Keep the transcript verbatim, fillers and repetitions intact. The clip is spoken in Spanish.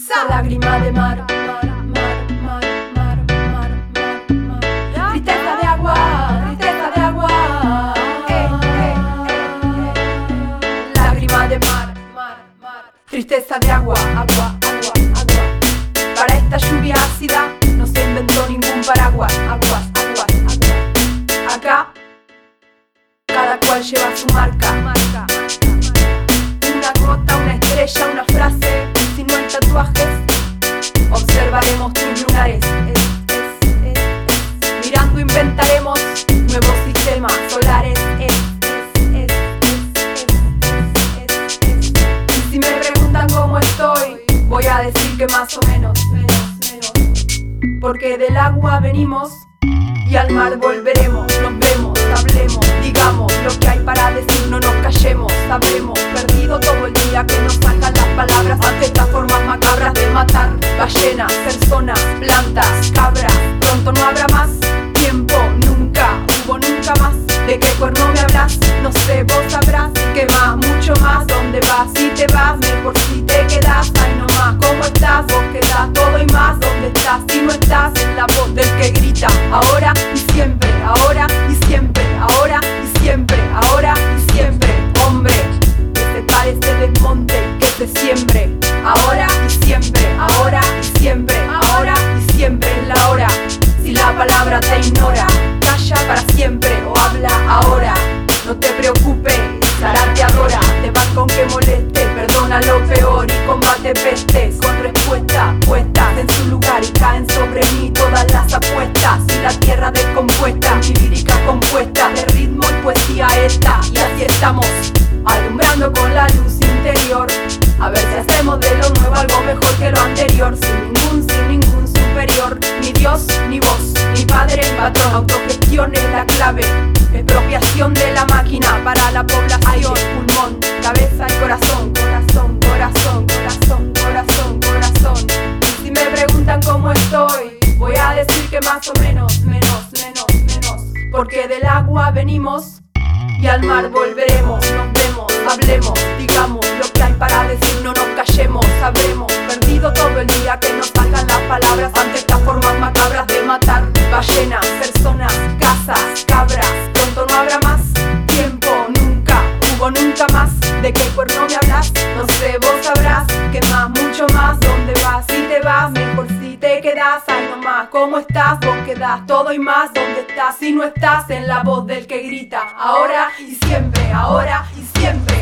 esa lágrima de mar, mar, mar, mar, mar, mar, mar, mar. Tristeza de agua, tristeza de agua. Eh, eh, eh, eh. Lágrima de mar, mar, mar. Tristeza de agua, agua, agua, agua. Para esta lluvia ácida no se inventó ningún paraguas. Aguas, aguas, aguas. Acá cada cual lleva su marca, marca. Una gota, una estrella, una frase. Si no hay tatuajes, observaremos tus lunares. Es, es, es, es. Mirando inventaremos nuevos sistemas solares. Es, es, es, es, es, es, es. Y si me preguntan cómo estoy, voy a decir que más o menos, menos, menos. Porque del agua venimos y al mar volveremos. Nos vemos, hablemos, digamos lo que hay para decir, no nos callemos. Habremos perdido todo el día que nos salgan las palabras ante estas formas macabras de matar ballenas, personas, plantas, cabras. Pronto no habrá más tiempo, nunca hubo nunca más. ¿De qué cuerno me hablas? No sé, vos sabrás. ¿Qué más? Mucho más. ¿Dónde vas? Si te vas, mejor si te quedas. Ay no más, ¿cómo estás? Vos quedás todo y más. ¿Dónde estás? Si no estás en la voz del que grita. Ahora y siempre, ahora y siempre, ahora y siempre, ahora y siempre. Hombre, que se pare ese desmonte, que se siembre. Ahora y siempre, ahora y siempre, ahora y siempre es la hora. Si la palabra te ignora, calla para siempre o habla ahora. No te preocupes, Sara te adora. Te vas con que moleste, perdona lo peor y combate pestes con respuestas puestas en su lugar y caen sobre mí todas las apuestas. Y la tierra descompuesta, mi lírica compuesta de ritmo y poesía esta. Y así estamos, alumbrando con la luz interior. A ver si hacemos de lo nuevo algo mejor que lo anterior. Sin ningún, sin ningún superior. Ni Dios, ni vos, ni padre, ni patrón. Autogestión es la clave. Expropiación de la máquina para la población. Pulmón, cabeza y corazón. Corazón, corazón, corazón, corazón, corazón. Y si me preguntan cómo estoy, voy a decir que más o menos, menos, menos, menos. Porque del agua venimos y al mar volveremos. Nos vemos, hablemos, digamos lo que hay para decir, no nos callemos. Habremos perdido todo el día que nos salgan las palabras ante estas formas macabras de matar ballenas, personas, casas, cabras. Pronto no habrá más tiempo, nunca hubo nunca más. ¿De qué cuerno me hablas? No sé, vos sabrás. ¿Qué más? Mucho más. ¿Dónde vas? Si te vas, mejor si te quedas. Ay no más, ¿cómo estás? Vos quedás todo y más. ¿Dónde estás? Si no estás en la voz del que grita. Ahora y siempre, ahora y siempre.